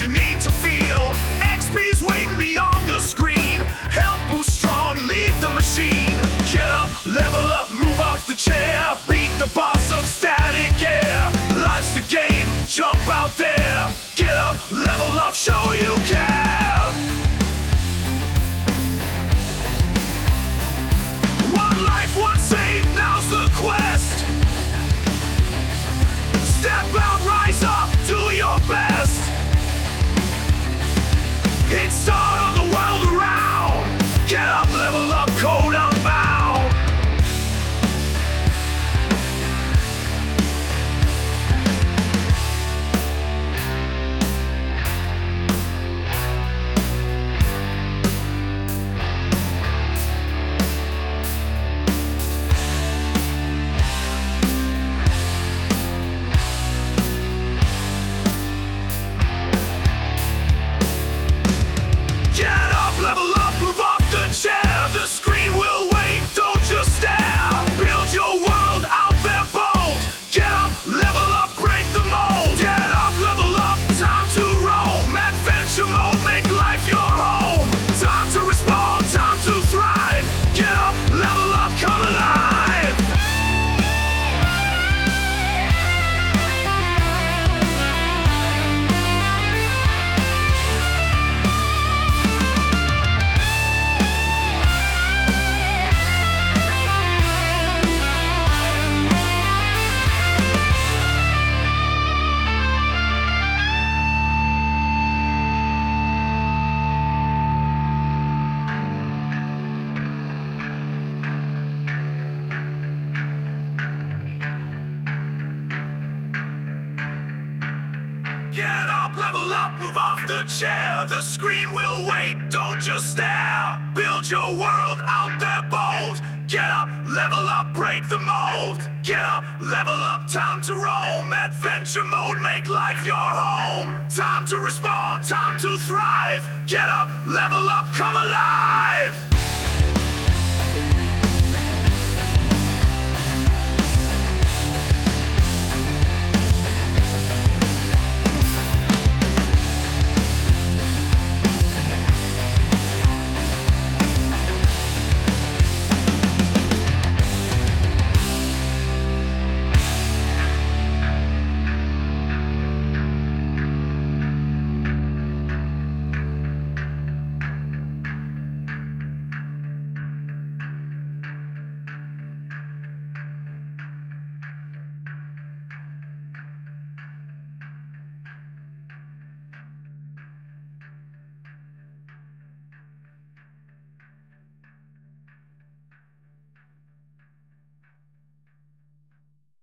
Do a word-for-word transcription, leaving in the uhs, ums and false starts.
you need to feel. X P's waiting beyond the screen. Help boost strong, lead the machine. Get up, level up, move off the chair. Beat the boss of static air. Life's the game, jump out there. Get up, level up, show you care. One life, one save, now's the quest. Step out, rise up, do your best. Hit start on the world around. Get up, level up, code unbound. Level up, move off the chair. The screen will wait, don't just stare. Build your world out there bold. Get up, level up, break the mold. Get up, level up, time to roam. Adventure mode, make life your home. Time to respond, time to thrive. Get up, level up, come alive. Get up, level up, move off the chair. The screen will wait, don't just stare. Build your world out there bold. Get up, level up, break the mold. Get up, level up, time to roam. Adventure mode, make life your home. Time to respond, time to thrive. Get up, level up, come alive.